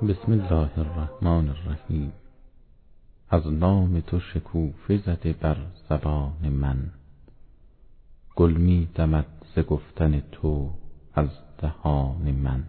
بسم الله الرحمن الرحیم. از نام تو شکوفه زده بر زبان من، گل می دمد ز گفتن تو از دهان من.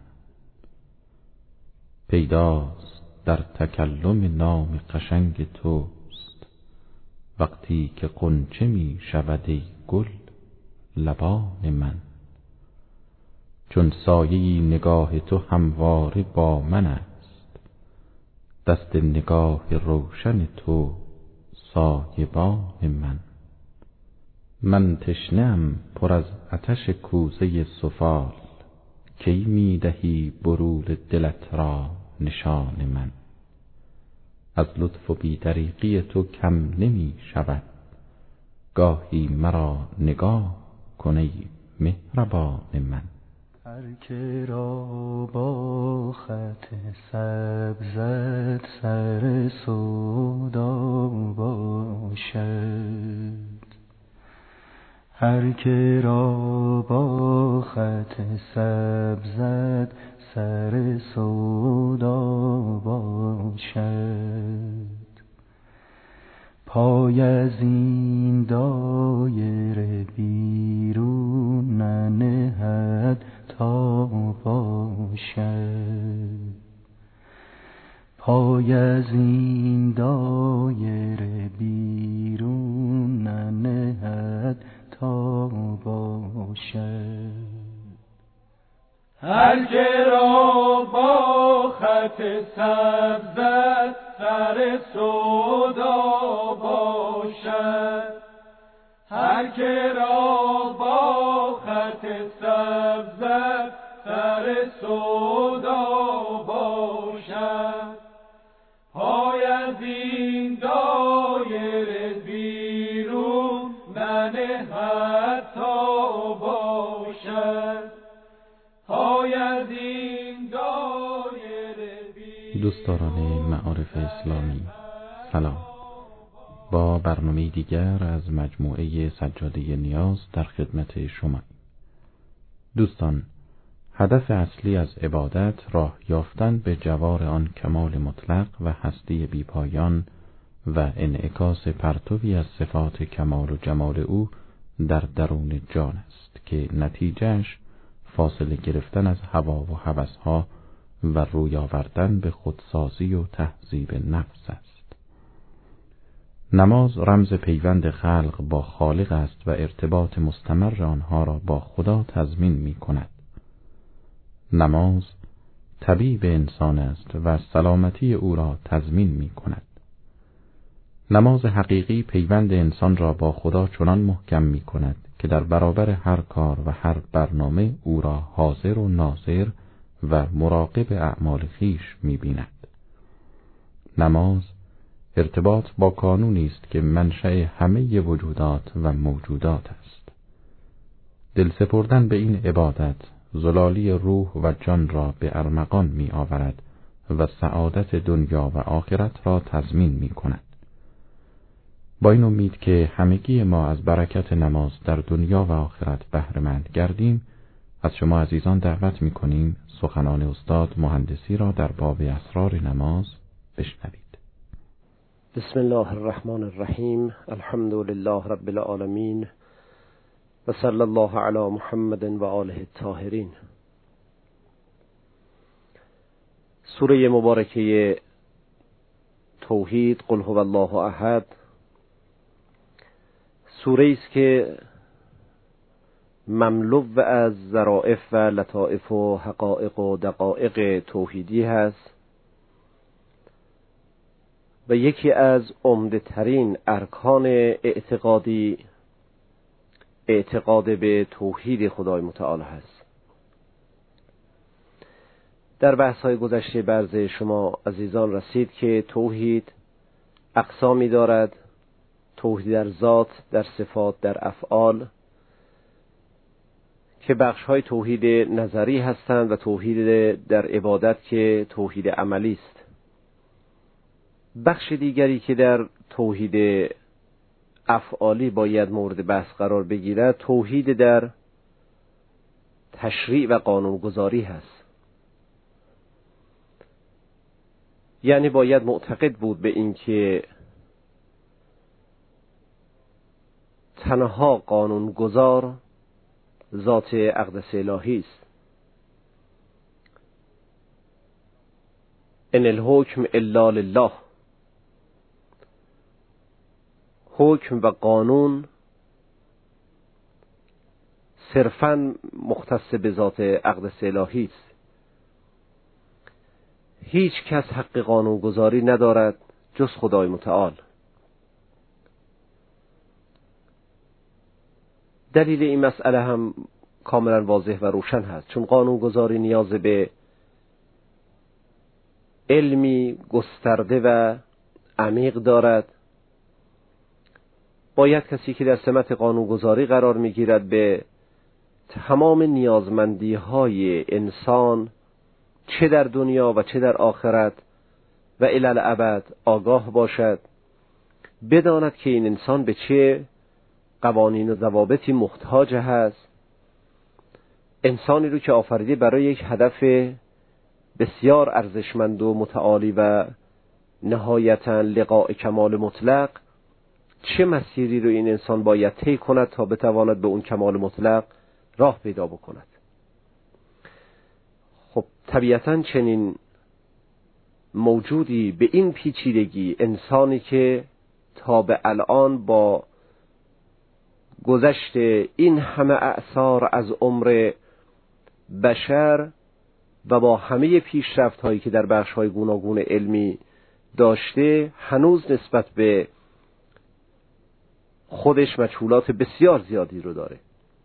پیداست در تکلم نام قشنگ توست، وقتی که غنچه می شود ای گل لبان من. چون سایه نگاه تو همواره با من است، دست نگاه روشن تو سایبان من. من تشنه‌ام پر از آتش کوزه سفال، کی می دهی برون دلت را نشان من. از لطف و بی دریغی تو کم نمی شود، گاهی مرا نگاه کن ای مهربان من. هر که را با خط سبزت سر سودا باشد، هر که را با خط سبزت سر سودا باشد، پای از این دایره بیرون ننهد تا باشد، پای از این دایره بیرون ننهد تا باشد. هر که را با خط سبزت سر سودا باشد، هر که را با خط سبزت سر سودا باشد، پای از این دایره بیرون ننهد تا باشد، پای از این دایره بیرون. دوستداران معارف اسلامی، سلام. با برنامه دیگر از مجموعه سجاده نیاز در خدمت شما. دوستان، هدف اصلی از عبادت راه یافتن به جوار آن کمال مطلق و هستی بیپایان و انعکاس پرتوی از صفات کمال و جمال او در درون جان است که نتیجهش فاصله گرفتن از هوا و هوسها و روی آوردن به خودسازی و تهذیب نفس است. نماز رمز پیوند خلق با خالق است و ارتباط مستمر آنها را با خدا تضمین می کند. نماز طبیب انسان است و سلامتی او را تضمین می کند. نماز حقیقی پیوند انسان را با خدا چنان محکم می کند که در برابر هر کار و هر برنامه او را حاضر و ناظر و مراقب اعمال خویش می بیند. نماز ارتباط با قانونی است که منشأ همه وجودات و موجودات است. دل سپردن به این عبادت زلالی روح و جان را به ارمغان می آورد و سعادت دنیا و آخرت را تضمین می کند. با این امید که همگی ما از برکت نماز در دنیا و آخرت بهره مند گردیم، از شما عزیزان دعوت می کنیم سخنان استاد مهندسی را در باب اسرار نماز بشنوید. بسم الله الرحمن الرحیم. الحمد لله رب العالمین و صلی الله علی محمد و آله الطاهرین. سوره مبارکه توحید، قل هو الله احد، سوره است که مملو از ظرافت و لطائف و حقایق و دقایق توحیدی هست و یکی از عمده ترین ارکان اعتقادی اعتقاد به توحید خدای متعال هست. در بحث‌های گذشته به عرض شما عزیزان رسید که توحید اقسامی دارد: توحید در ذات، در صفات، در افعال، که بخش‌های توحید نظری هستند و توحید در عبادت که توحید عملی است. بخش دیگری که در توحید افعالی باید مورد بحث قرار بگیرد توحید در تشریع و قانونگذاری هست. یعنی باید معتقد بود به این که تنها قانونگذار ذات اقدس الهی است. ان الحکم الا لله. حکم و قانون صرفاً مختص به ذات اقدس الهی است. هیچ کس حق قانونگذاری ندارد جز خدای متعال. دلیل این مسئله هم کاملا واضح و روشن هست، چون قانونگذاری نیاز به علمی گسترده و عمیق دارد. باید کسی که در سمت قانونگذاری قرار میگیرد به تمام نیازمندی های انسان چه در دنیا و چه در آخرت و الی الابد آگاه باشد، بداند که این انسان به چه قوانین و ضوابطی محتاج هست. انسانی رو که آفریده برای یک هدف بسیار ارزشمند و متعالی و نهایتاً لقاء کمال مطلق، چه مسیری رو این انسان باید طی کند تا بتواند به اون کمال مطلق راه پیدا بکند. خب طبیعتاً چنین موجودی به این پیچیدگی، انسانی که تا به الان با گذشت این همه اعصار از عمر بشر و با همه پیشرفت هایی که در بخش های گوناگون علمی داشته، هنوز نسبت به خودش مجهولات بسیار زیادی رو داره.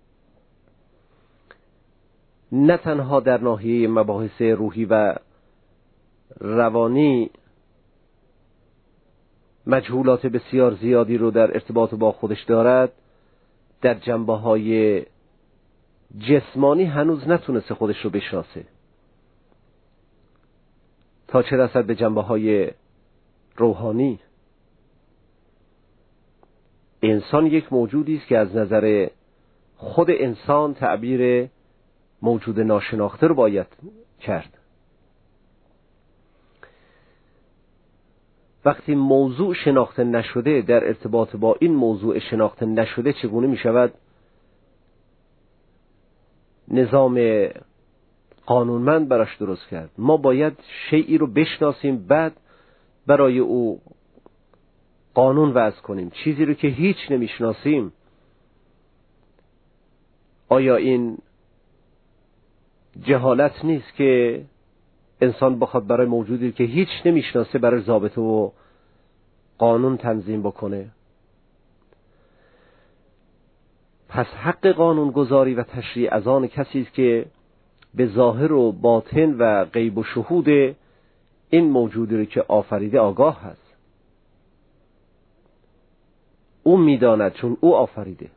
نه تنها در ناحیه مباحث روحی و روانی مجهولات بسیار زیادی رو در ارتباط با خودش دارد، در جنبه‌های جسمانی هنوز نتونسته خودش رو بشناسه، تا چه رسد به جنبه‌های روحانی. انسان یک موجودی است که از نظر خود انسان تعبیر موجود ناشناخته رو باید کرد. وقتی موضوع شناخته نشده، در ارتباط با این موضوع شناخته نشده چگونه می شود نظام قانونمند براش درست کرد؟ ما باید شیئی رو بشناسیم، بعد برای او قانون وضع کنیم. چیزی رو که هیچ نمیشناسیم، آیا این جهالت نیست که انسان بخواد برای موجودی که هیچ نمیشناسه برای ضابطه و قانون تنظیم بکنه؟ پس حق قانون گذاری و تشریع از آن کسی است که به ظاهر و باطن و غیب و شهود این موجودی رو که آفریده آگاه هست. او میداند، چون او آفریده.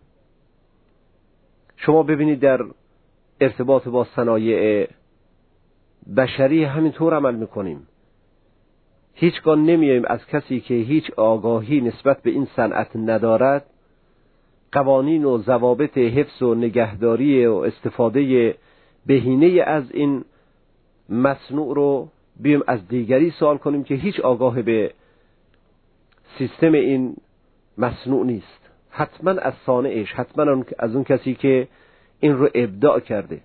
شما ببینید در ارتباط با صنایع بشری همینطور عمل میکنیم. هیچگاه نمیایم از کسی که هیچ آگاهی نسبت به این صنعت ندارد قوانین و ضوابط حفظ و نگهداری و استفاده بهینه از این مصنوع رو بیایم از دیگری سوال کنیم که هیچ آگاه به سیستم این مصنوع نیست. حتما از صانعش، حتما از اون کسی که این رو ابداع کرده،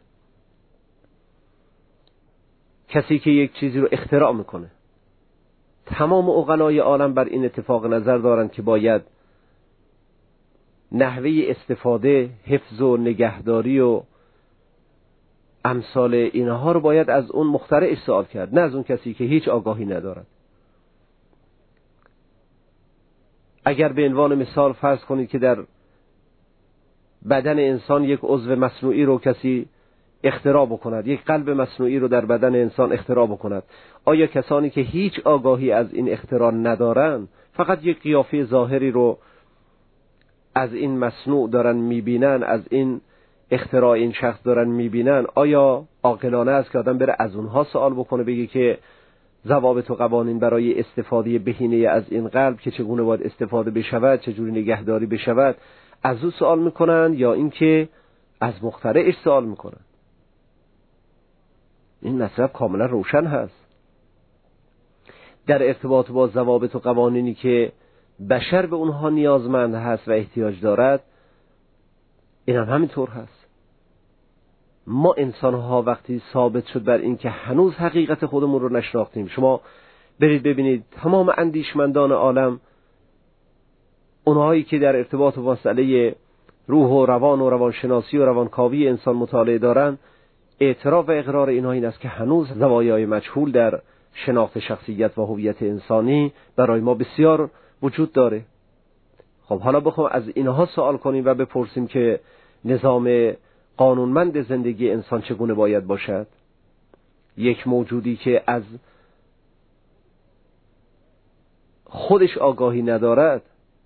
کسی که یک چیزی رو اختراع میکنه. تمام عقلای عالم بر این اتفاق نظر دارند که باید نحوه استفاده، حفظ و نگهداری و امثال اینها رو باید از اون مخترعش سوال کرد، نه از اون کسی که هیچ آگاهی ندارد. اگر به عنوان مثال فرض کنید که در بدن انسان یک عضو مصنوعی رو کسی اختراع بکند، یک قلب مصنوعی رو در بدن انسان اختراع بکند، آیا کسانی که هیچ آگاهی از این اختراع ندارن، فقط یک قیافه ظاهری رو از این مصنوع دارن میبینن، از این اختراع این شخص دارن میبینن، آیا عاقلانه است که آدم بره از اونها سوال بکنه، بگه که ضوابط و قوانین برای استفاده بهینه از این قلب که چگونه باید استفاده بشود، چجوری نگهداری بشود، از او سوال میکنن یا اینکه از مخترعش سوال میکنن؟ این مطلب کاملا روشن هست. در ارتباط با ضوابط و قوانینی که بشر به اونها نیازمند هست و احتیاج دارد، این هم همینطور هست. ما انسان‌ها وقتی ثابت شد بر این که هنوز حقیقت خودمون رو نشناختیم، شما برید ببینید تمام اندیشمندان عالم، اونهایی که در ارتباط با مسئله روح و روان و روانشناسی و روانکاوی انسان مطالعه دارن، اعتراف و اقرار اینها این است که هنوز زوایای مجهول در شناخت شخصیت و هویت انسانی برای ما بسیار وجود داره. خب حالا بخوام از اینها سوال کنیم و بپرسیم که نظام قانونمند زندگی انسان چگونه باید باشد؟ یک موجودی که از خودش آگاهی ندارد،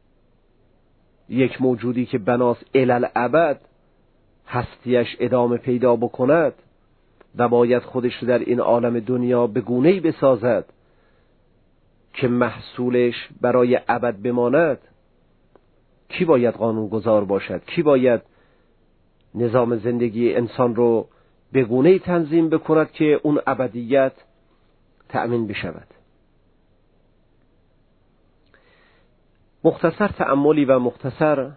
یک موجودی که بناس الالعبد هستیش ادامه پیدا بکند و باید خودش رو در این عالم دنیا به گونه‌ای بسازد که محصولش برای ابد بماند، کی باید قانونگذار باشد؟ کی باید نظام زندگی انسان رو به گونه‌ای تنظیم بکند که اون ابدیت تأمین بشود؟ مختصر تأملی و مختصر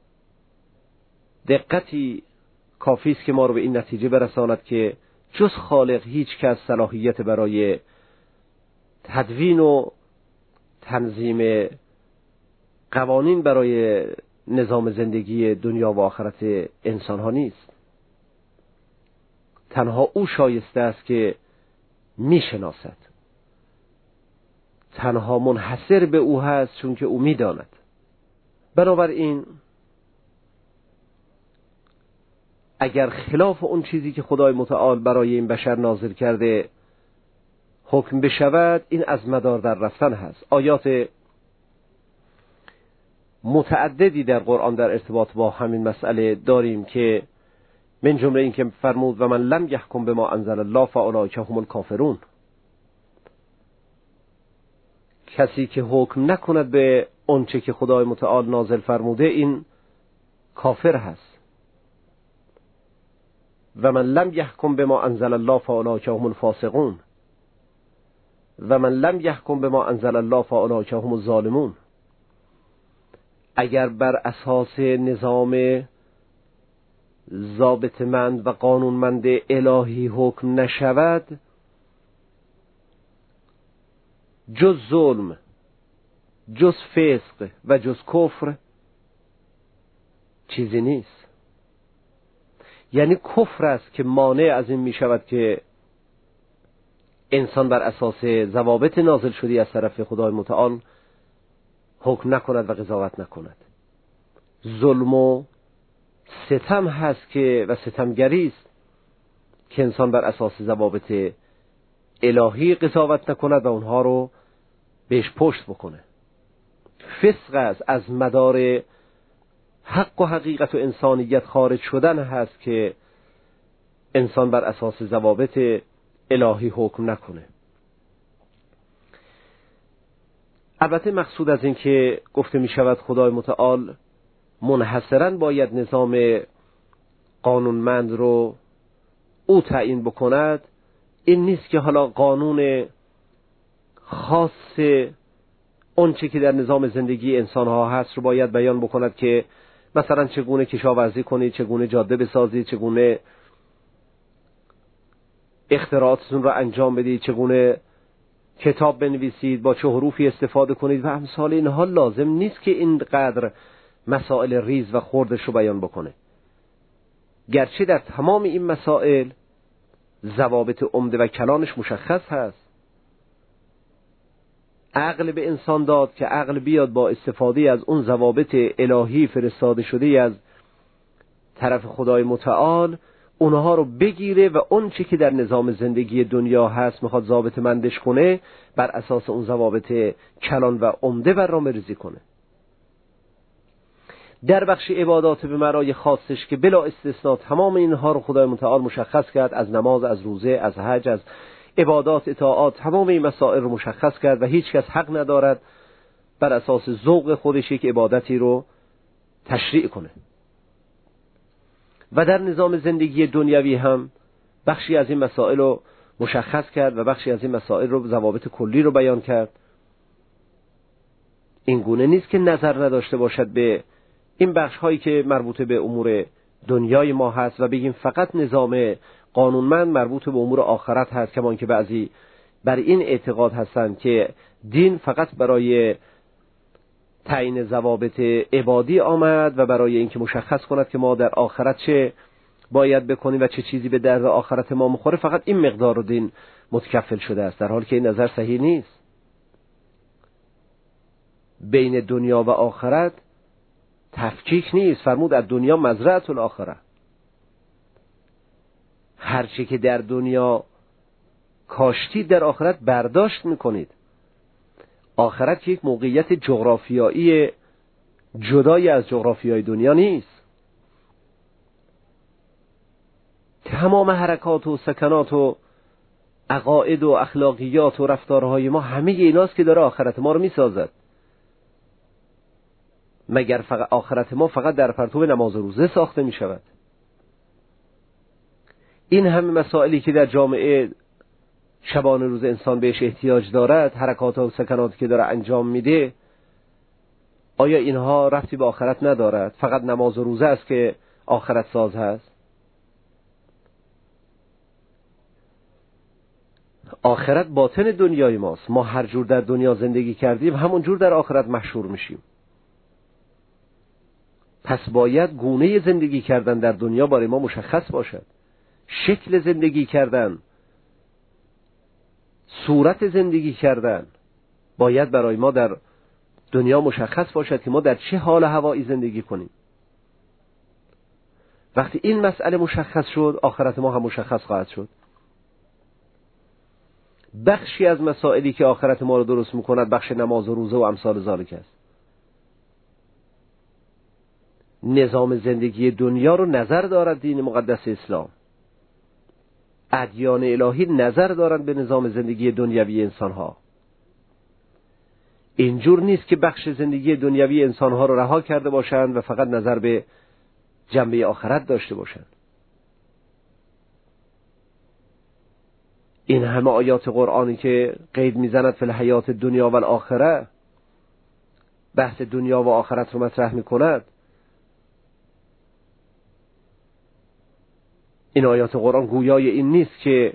دقتی کافی است که ما رو به این نتیجه برساند که جز خالق هیچ کس صلاحیت برای تدوین و تنظیم قوانین برای نظام زندگی دنیا و آخرت انسان ها نیست. تنها او شایسته است که می شناسد، تنها منحصر به او هست چون که او می داند. بنابراین اگر خلاف اون چیزی که خدای متعال برای این بشر نازل کرده حکم بشود، این از مدار در رفتن هست. آیات متعددی در قرآن در ارتباط با همین مسئله داریم که من جمله این که فرمود و من لم یحکم بما انزل الله فاولئک هم الکافرون. کسی که حکم نکند به آنچه که خدای متعال نازل فرموده، این کافر هست. و من لم یحکم بما انزل الله فاولئک هم الفاسقون و من لم یحکم بما انزل الله فاولئک هم الظالمون. اگر بر اساس نظام ضابطه‌مند و قانونمند الهی حکم نشود، جز ظلم، جز فسق و جز کفر چیزی نیست. یعنی کفر است که مانع از این می شود که انسان بر اساس ضوابط نازل شده از طرف خدای متعال حکم نکند و قضاوت نکند. ظلم و ستم هست که و ستمگری است که انسان بر اساس ضوابط الهی قضاوت نکند و اونها رو بهش پشت بکنه. فسق است، از مدار حق و حقیقت و انسانیت خارج شدن هست که انسان بر اساس ضوابط الهی حکم نکنه. البته مقصود از این که گفته می شود خدای متعال منحصراً باید نظام قانونمند رو او تعیین بکند، این نیست که حالا قانون خاص اونچه که در نظام زندگی انسان ها هست رو باید بیان بکند که مثلا چگونه کشاورزی کنید، چگونه جاده بسازید، چگونه اختراعاتتون رو انجام بدید، چگونه کتاب بنویسید، با چه حروفی استفاده کنید و امثال اینها. لازم نیست که اینقدر مسائل ریز و خردش رو بیان بکنه، گرچه در تمام این مسائل ضوابط عمده و کلانش مشخص هست. عقل به انسان داد که عقل بیاد با استفاده از اون ضوابط الهی فرستاده شده از طرف خدای متعال اونها رو بگیره و اون چی که در نظام زندگی دنیا هست میخواد ضابط مندش کنه، بر اساس اون ضوابط کلان و عمده برنامه‌ریزی کنه. در بخش عبادات به معنای خاصش که بلا استثناء تمام اینها رو خدای متعال مشخص کرد، از نماز، از روزه، از حج، از عبادات، اطاعات، تمام این مسائل رو مشخص کرد و هیچ کس حق ندارد بر اساس ذوق خودش یک عبادتی رو تشریع کنه. و در نظام زندگی دنیوی هم بخشی از این مسائل رو مشخص کرد و بخشی از این مسائل رو، ضوابط کلی رو بیان کرد. این گونه نیست که نظر نداشته باشد به این بخش هایی که مربوط به امور دنیای ما هست و بگیم فقط نظام قانونمند مربوط به امور آخرت هست، کما اینکه بعضی بر این اعتقاد هستند که دین فقط برای تعیین ضوابط عبادی آمد و برای اینکه مشخص کند که ما در آخرت چه باید بکنیم و چه چیزی به درد آخرت ما میخوره، فقط این مقدار رو دین متکفل شده است، در حالی که این نظر صحیح نیست. بین دنیا و آخرت تفکیک نیست. فرمود از دنیا مزرعه الاخره، هر چی که در دنیا کاشتید در آخرت برداشت میکنید. آخرت یک موقعیت جغرافیایی جدای از جغرافیای دنیا نیست. تمام حرکات و سکنات و عقاید و اخلاقیات و رفتارهای ما همه ایناست که داره آخرت ما رو میسازد. مگر فقط آخرت ما فقط در پرتو نماز و روزه ساخته می شود؟ این همه مسائلی که در جامعه شبانه روز انسان بهش احتیاج دارد، حرکات و سکناتی که داره انجام میده، آیا اینها ربطی به آخرت ندارد؟ فقط نماز و روزه است که آخرت ساز هست؟ آخرت باطن دنیای ماست. ما هر جور در دنیا زندگی کردیم همون جور در آخرت محشور میشیم. پس باید گونه زندگی کردن در دنیا برای ما مشخص باشد. شکل زندگی کردن، صورت زندگی کردن باید برای ما در دنیا مشخص باشد که ما در چه حال هوایی زندگی کنیم. وقتی این مسئله مشخص شد، آخرت ما هم مشخص خواهد شد. بخشی از مسائلی که آخرت ما رو درست میکند بخش نماز و روزه و امثال ذالک است. نظام زندگی دنیا رو نظر دارد دین مقدس اسلام. ادیان الهی نظر دارند به نظام زندگی دنیوی انسانها. اینجور نیست که بخش زندگی دنیوی انسانها رو رها کرده باشند و فقط نظر به جنبه آخرت داشته باشند. این همه آیات قرآنی که قید میزند فی الحیات دنیا و الاخره، بحث دنیا و آخرت رو مطرح میکند. این آیات قرآن گویای این نیست که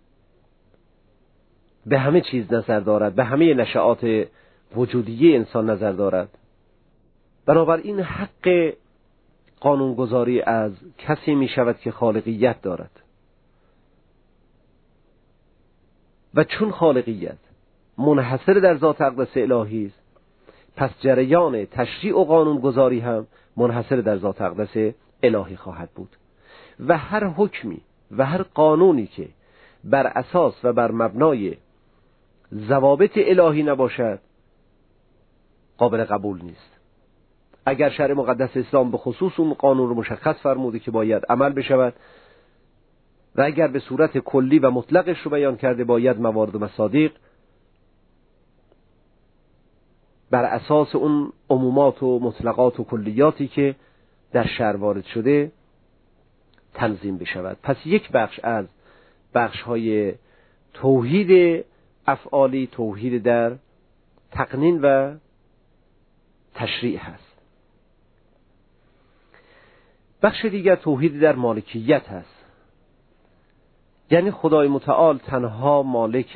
به همه چیز نظر دارد، به همه نشأات وجودی انسان نظر دارد. بنابراین حق قانونگذاری از کسی می شود که خالقیت دارد. و چون خالقیت منحصر در ذات اقدس الهی است، پس جریان تشریع و قانونگذاری هم منحصر در ذات اقدس الهی خواهد بود. و هر حکمی و هر قانونی که بر اساس و بر مبنای ضوابط الهی نباشد قابل قبول نیست. اگر شرع مقدس اسلام به خصوص اون قانون رو مشخص فرموده که باید عمل بشود و اگر به صورت کلی و مطلقش رو بیان کرده باید موارد و مصادیق بر اساس اون عمومات و مطلقات و کلیاتی که در شرع وارد شده تنظیم بشود. پس یک بخش از بخش‌های توحید افعالی، توحید در تقنین و تشریع هست. بخش دیگر توحید در مالکیت هست. یعنی خدای متعال تنها مالک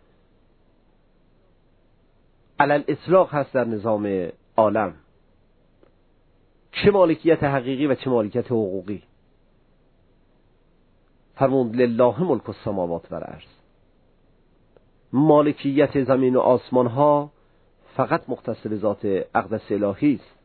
علل اطلاق هست در نظام عالم، چه مالکیت حقیقی و چه مالکیت حقوقی. فرمود لله ملک السماوات و الارض. مالکیت زمین و آسمان ها فقط مختص به ذات اقدس الهی است.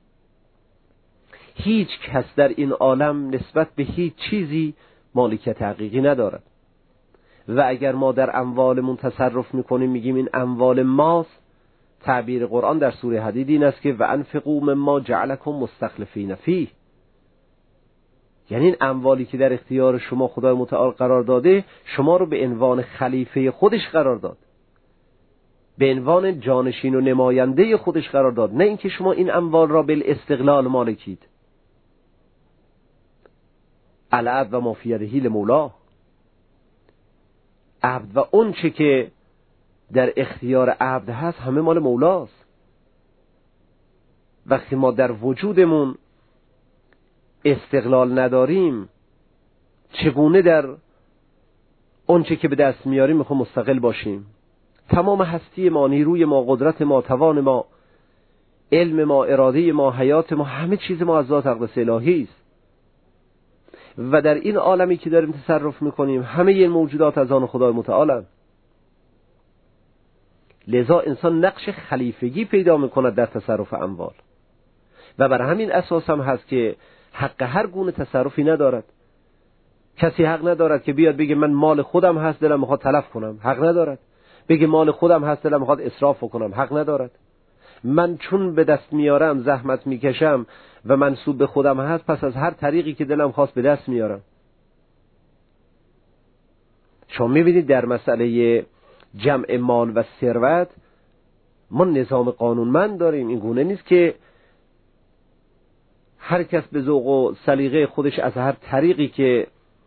هیچ کس در این عالم نسبت به هیچ چیزی مالکیت حقیقی ندارد. و اگر ما در اموالمون تصرف میکنیم میگیم این اموال ماست، تعبیر قرآن در سوره حدید این است که و انفقوا مما جعلکم مستخلفین فیه. یعنی این اموالی که در اختیار شما خدای متعال قرار داده، شما رو به عنوان خلیفه خودش قرار داد، به عنوان جانشین و نماینده خودش قرار داد، نه اینکه شما این اموال را بالاستقلال مالکید. العد و ما فی یده لمولا. عبد و اون چه که در اختیار عبد هست همه مال مولاست. وقتی ما در وجودمون استقلال نداریم، چگونه در اون چه که به دست میاریم میخوام مستقل باشیم؟ تمام هستی ما، نیروی ما، قدرت ما، توان ما، علم ما، اراده ما، حیات ما، همه چیز ما از ذات اقدس الهی است. و در این عالمی که داریم تصرف میکنیم همه این موجودات از آن خدای متعالند. لذا انسان نقش خلیفگی پیدا میکند در تصرف اموال و بر همین اساس هم هست که حق هر گونه تصرفی ندارد. کسی حق ندارد که بیاد بگه من مال خودم هست دلم میخواد تلف کنم، حق ندارد. بگه مال خودم هست دلم میخواد اسراف کنم، حق ندارد. من چون به دست میارم، زحمت میکشم و منسوب به خودم هست، پس از هر طریقی که دلم خواست به دست میارم. شما میبینید در مسئله جمع مال و ثروت ما نظام قانونمند داریم. این گونه نیست که هر کس به ذوق و سلیقه خودش از هر طریقی که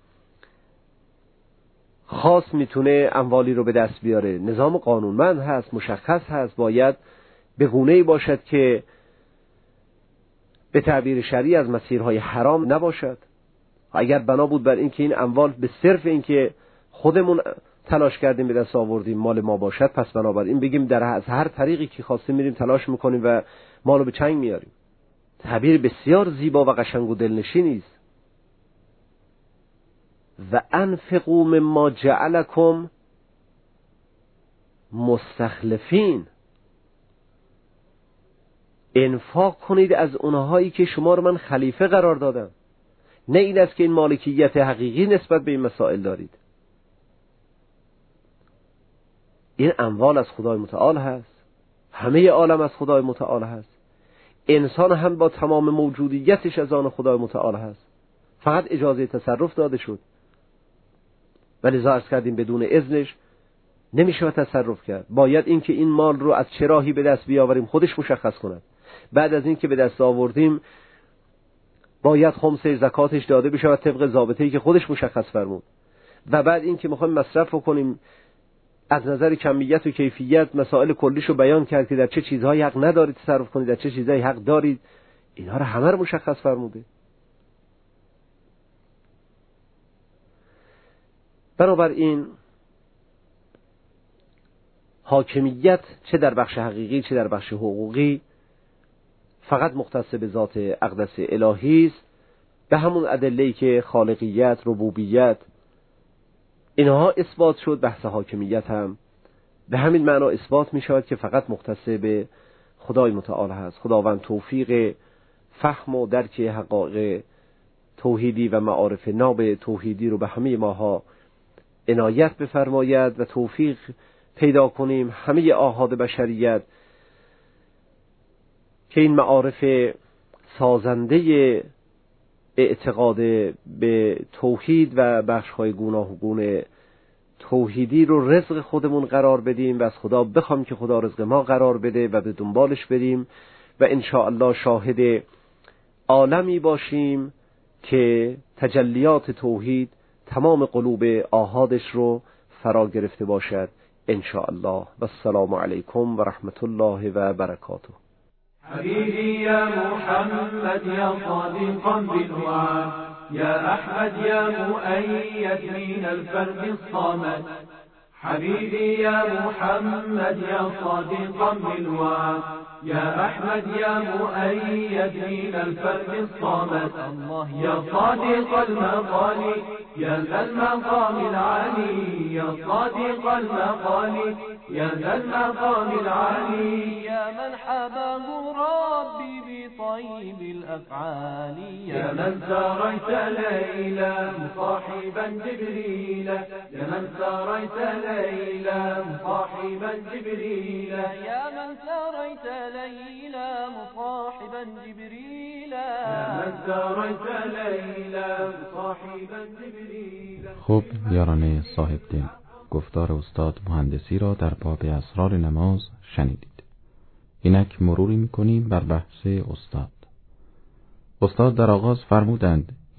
خاص میتونه اموالی رو به دست بیاره. نظام قانونمند هست، مشخص هست، باید به گونه‌ای باشد که به تعبیر شرعی از مسیرهای حرام نباشد. اگر بنا بود بر اینکه این اموال به صرف اینکه خودمون تلاش کردیم به دست آوردیم مال ما باشد، پس بنابراین بگیم در از هر طریقی که خواستیم میریم تلاش میکنیم و مالو به چنگ میاریم. تعبیر بسیار زیبا و قشنگ و دلنشینی است. و انفقوا مما جعلکم مستخلفین، انفاق کنید از اونهایی که شما رو من خلیفه قرار دادم. نه این است که این مالکیت حقیقی نسبت به این مسائل دارید. این اموال از خدای متعال هست، همه عالم از خدای متعال هست، انسان هم با تمام موجودیتش از آن خدای متعال هست، فقط اجازه تصرف داده شد. ولی عرض کردیم بدون اذنش نمیشه تصرف کرد. باید این که این مال رو از چه راهی به دست بیاوریم خودش مشخص کند. بعد از این که به دست آوردیم باید خمسه زکاتش داده بشه و طبق ضابطه‌ای که خودش مشخص فرمود. و بعد این که میخوایم مصرف کنیم از نظر کمیت و کیفیت مسائل کلیشو بیان کرد که در چه چیزهایی حق ندارید تصرف کنید، در چه چیزهایی حق دارید. اینها رو همه رو مشخص فرموده. بنابراین حاکمیت چه در بخش حقیقی چه در بخش حقوقی فقط مختص به ذات اقدس الهی است، به همون ادله‌ای که خالقیت، ربوبیت اینها اثبات شد. بحث حاکمیت هم به همین معنا اثبات می شود که فقط مختص به خدای متعال هست. خداوند توفیق فهم و درک حقایق توحیدی و معارف ناب توحیدی رو به همه ماها عنایت بفرماید و توفیق پیدا کنیم همه آحاد بشریت که این معارف سازنده اعتقاد به توحید و بخش‌های گوناگون توحیدی رو رزق خودمون قرار بدیم و از خدا بخوام که خدا رزق ما قرار بده و به دنبالش بریم و انشاءالله شاهد عالمی باشیم که تجلیات توحید تمام قلوب آحادش رو فرا گرفته باشد انشاءالله. و السلام علیکم و رحمت الله و برکاته. حبيبي يا محمد يا صادقا بالوعد يا أحمد يا مؤيد من الفرد الصمد. حبيبي يا محمد يا صادقا بالوعد يا أحمد يا مؤيد من الفرد الصمد. يا صادق المقال يا ذا المقام العالي يا صادق المقال يا ذا المقام العالي يا من حباه ربي بطيب الأفعال يا من ساريت ليلا مصاحبا جبريل يا من ساريت ليلا مصاحبا جبريل يا من ساريت ليلا مصاحبا جبريل يا من ساريت ليلا مصاحبا جبريل. خب یاران صاحب دین، گفتار استاد مهندسی را در باب اسرار نماز شنیدید. اینک مروری می‌کنیم بر بحث استاد. استاد در آغاز فرمودند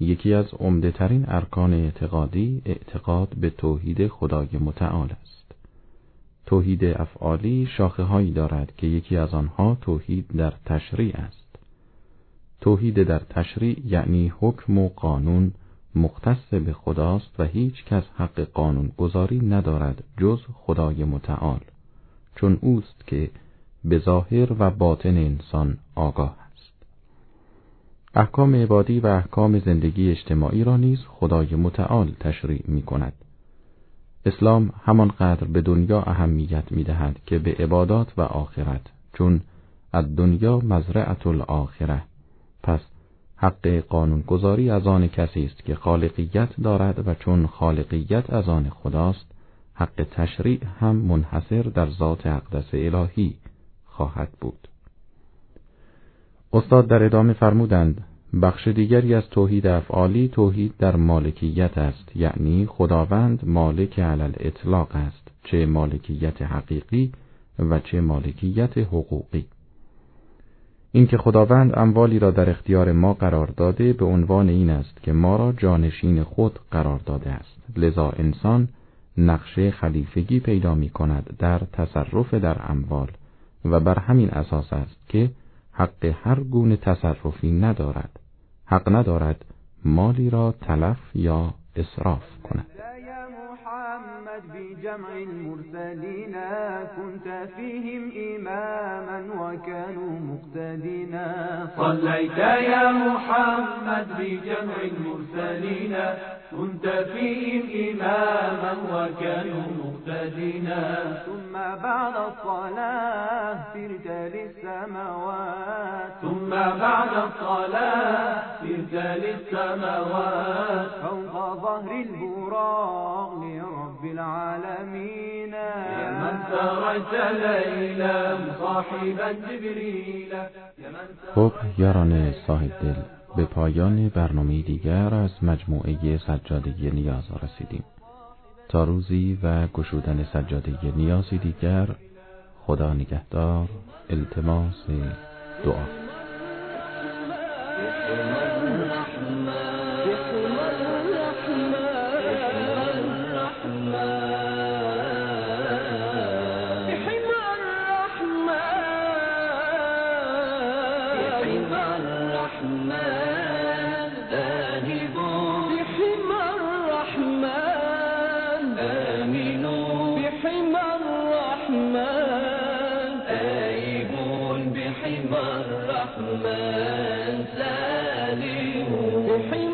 یکی از عمده‌ترین ارکان اعتقادی اعتقاد به توحید خدای متعال است. توحید افعالی شاخه‌هایی دارد که یکی از آنها توحید در تشریع است. توحید در تشریع یعنی حکم و قانون مختص به خداست و هیچ کس حق قانون گذاری ندارد جز خدای متعال، چون اوست که به ظاهر و باطن انسان آگاه است. احکام عبادی و احکام زندگی اجتماعی را نیز خدای متعال تشریع می کند. اسلام همانقدر به دنیا اهمیت می دهد که به عبادات و آخرت، چون الدنیا مزرعة الآخره. پس حق قانونگذاری از آن کسی است که خالقیت دارد و چون خالقیت از آن خداست، حق تشریع هم منحصر در ذات اقدس الهی خواهد بود. استاد در ادامه فرمودند بخش دیگری از توحید افعالی توحید در مالکیت است، یعنی خداوند مالک علی الاطلاق است، چه مالکیت حقیقی و چه مالکیت حقوقی. اینکه خداوند اموالی را در اختیار ما قرار داده به عنوان این است که ما را جانشین خود قرار داده است، لذا انسان نقش خلیفگی پیدا می کند در تصرف در اموال و بر همین اساس است که حق هر گونه تصرفی ندارد، حق ندارد مالی را تلف یا اسراف کند. بجمع المرسلين كنت فيهم إماما وكانوا مقتدين. صليت يا محمد بجمع المرسلين كنت فيهم إماما وكانوا مقتدين. ثم بعد الصلاة سرت للسماوات. ثم بعد الصلاة سرت للسماوات فوق ظهر البراق لرب العالمين. يا من سريت ليلا مصاحبا جبريل. خب یاران صاحب دل، به پایان برنامه دیگر از مجموعه سجاده نیاز رسیدیم. تا روزی و گشودن سجاده نیازی دیگر، خدا نگهدار. التماس دعا. الرحمن سالم